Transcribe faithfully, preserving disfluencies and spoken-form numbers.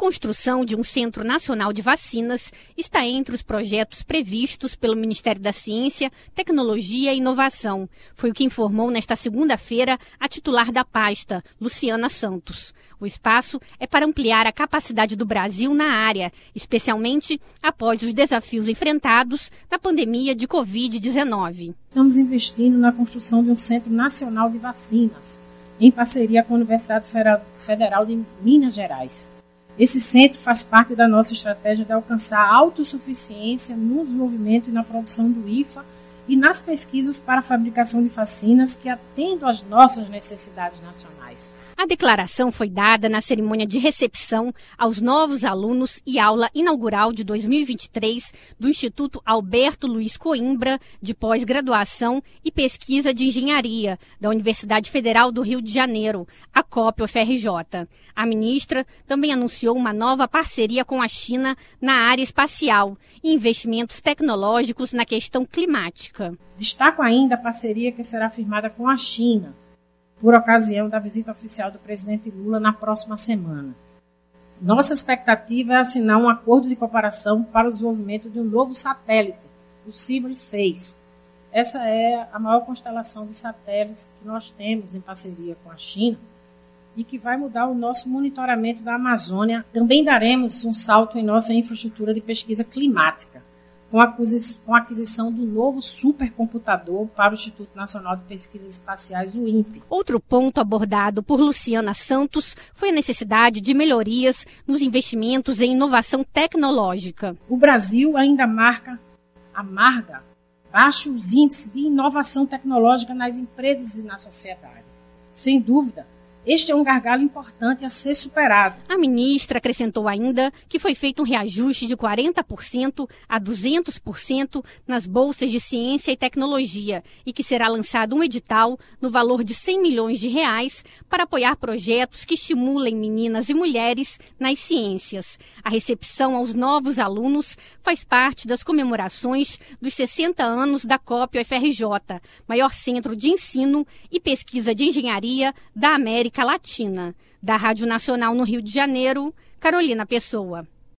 construção de um Centro Nacional de Vacinas está entre os projetos previstos pelo Ministério da Ciência, Tecnologia e Inovação. Foi o que informou nesta segunda-feira a titular da pasta, Luciana Santos. O espaço é para ampliar a capacidade do Brasil na área, especialmente após os desafios enfrentados na pandemia de covid dezenove. Estamos investindo na construção de um Centro Nacional de Vacinas, em parceria com a Universidade Federal de Minas Gerais. Esse centro faz parte da nossa estratégia de alcançar a autossuficiência no desenvolvimento e na produção do I F A e nas pesquisas para a fabricação de vacinas que atendam às nossas necessidades nacionais. A declaração foi dada na cerimônia de recepção aos novos alunos e aula inaugural de dois mil e vinte e três do Instituto Alberto Luiz Coimbra de Pós-Graduação e Pesquisa de Engenharia da Universidade Federal do Rio de Janeiro, a C O P U F R J. A ministra também anunciou uma nova parceria com a China na área espacial e investimentos tecnológicos na questão climática. Destaco ainda a parceria que será firmada com a China, por ocasião da visita oficial do presidente Lula na próxima semana. Nossa expectativa é assinar um acordo de cooperação para o desenvolvimento de um novo satélite, o Cibri seis. Essa é a maior constelação de satélites que nós temos em parceria com a China e que vai mudar o nosso monitoramento da Amazônia. Também daremos um salto em nossa infraestrutura de pesquisa climática, com a aquisição do novo supercomputador para o Instituto Nacional de Pesquisas Espaciais, o INPE. Outro ponto abordado por Luciana Santos foi a necessidade de melhorias nos investimentos em inovação tecnológica. O Brasil ainda marca, amarga baixos índices de inovação tecnológica nas empresas e na sociedade. Sem dúvida, este é um gargalo importante a ser superado. A ministra acrescentou ainda que foi feito um reajuste de quarenta por cento a duzentos por cento nas bolsas de ciência e tecnologia e que será lançado um edital no valor de cem milhões de reais para apoiar projetos que estimulem meninas e mulheres nas ciências. A recepção aos novos alunos faz parte das comemorações dos sessenta anos da C O P U F R J, maior centro de ensino e pesquisa de engenharia da América Latina. Da Rádio Nacional no Rio de Janeiro, Carolina Pessoa.